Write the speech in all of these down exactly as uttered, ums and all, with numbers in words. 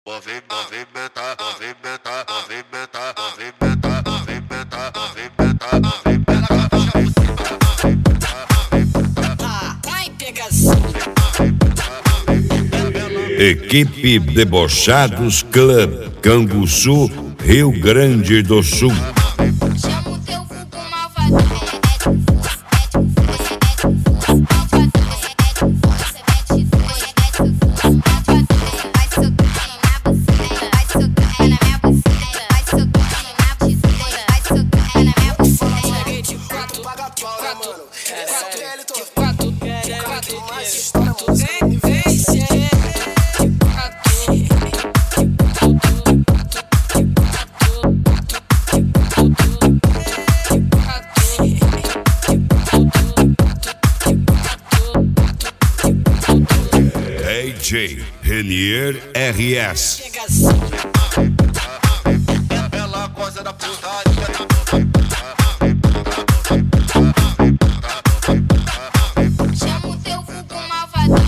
Movimenta, movimenta, movimenta, movimenta, movimenta, movimenta, movimenta, movimenta. Equipe Debochados Club, Canguçu, Rio Grande do Sul. Chama o teu vulgo malvado. D J Renier R S. Ela gosta da putaria. Chama o teu vulgo malvado.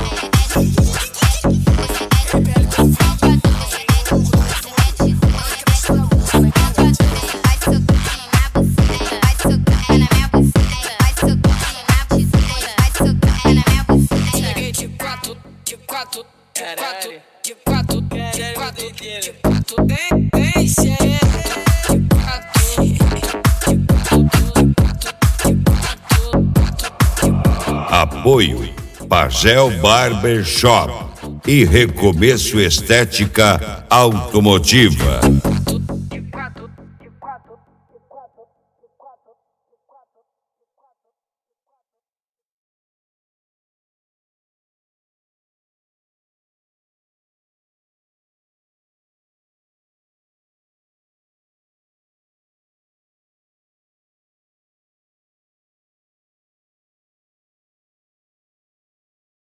De quatro, de quatro, de quatro, de quatro, de quatro, tem, tem, xerê. De quatro, de quatro. Apoio Pagel Barber Shop e Recomeço Estética Automotiva.